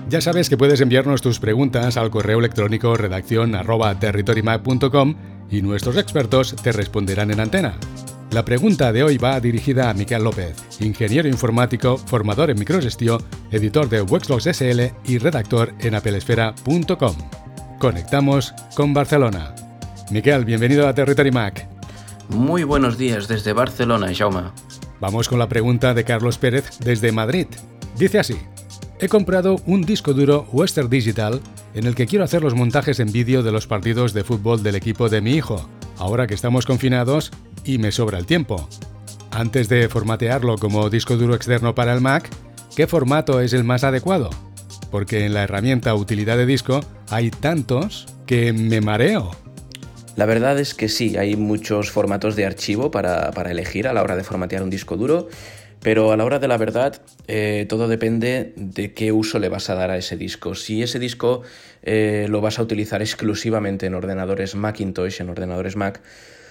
Ya sabes que puedes enviarnos tus preguntas al correo electrónico redaccion@territorymac.com y nuestros expertos te responderán en antena. La pregunta de hoy va dirigida a Miquel López, ingeniero informático, formador en microgestión, editor de Wexlogs SL y redactor en apelesfera.com. Conectamos con Barcelona. Miquel, bienvenido a Territory Mac. Muy buenos días desde Barcelona, Jaume. Vamos con la pregunta de Carlos Pérez desde Madrid. Dice así: he comprado un disco duro Western Digital en el que quiero hacer los montajes en vídeo de los partidos de fútbol del equipo de mi hijo, ahora que estamos confinados y me sobra el tiempo. Antes de formatearlo como disco duro externo para el Mac, ¿qué formato es el más adecuado? Porque en la herramienta utilidad de disco hay tantos que me mareo. La verdad es que sí, hay muchos formatos de archivo para elegir a la hora de formatear un disco duro, pero a la hora de la verdad todo depende de qué uso le vas a dar a ese disco. Si ese disco lo vas a utilizar exclusivamente en ordenadores Macintosh, en ordenadores Mac,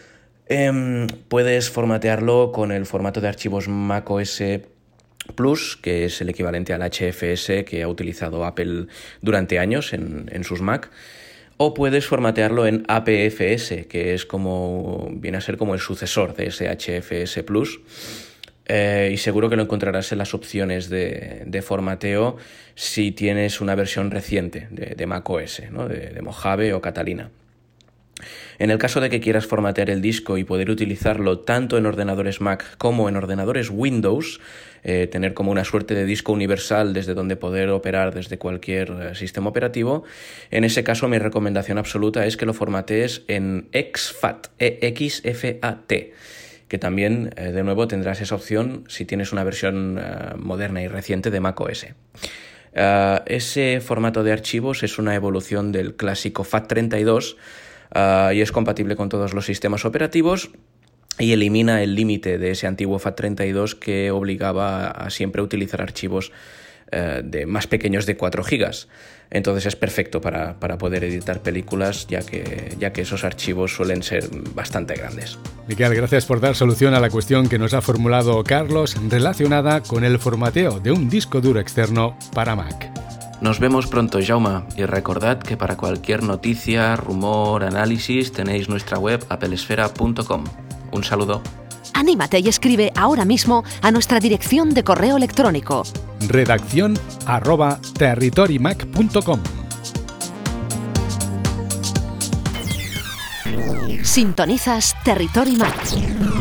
puedes formatearlo con el formato de archivos macOS Plus, que es el equivalente al HFS que ha utilizado Apple durante años en sus Mac, o puedes formatearlo en APFS, que es viene a ser como el sucesor de ese HFS Plus, y seguro que lo encontrarás en las opciones de formateo si tienes una versión reciente de macOS, ¿no? de Mojave o Catalina. En el caso de que quieras formatear el disco y poder utilizarlo tanto en ordenadores Mac como en ordenadores Windows, tener como una suerte de disco universal desde donde poder operar desde cualquier sistema operativo, en ese caso mi recomendación absoluta es que lo formatees en exFAT, EXFAT, que también, de nuevo, tendrás esa opción si tienes una versión moderna y reciente de macOS. Ese formato de archivos es una evolución del clásico FAT32, y es compatible con todos los sistemas operativos y elimina el límite de ese antiguo FAT32 que obligaba a siempre utilizar archivos de más pequeños de 4 GB. Entonces es perfecto para poder editar películas, ya que esos archivos suelen ser bastante grandes. Miquel, gracias por dar solución a la cuestión que nos ha formulado Carlos relacionada con el formateo de un disco duro externo para Mac. Nos vemos pronto, Jaume, y recordad que para cualquier noticia, rumor, análisis tenéis nuestra web apelesfera.com. Un saludo. Anímate y escribe ahora mismo a nuestra dirección de correo electrónico: redaccion@territorymac.com. Sintonizas Territory Mac.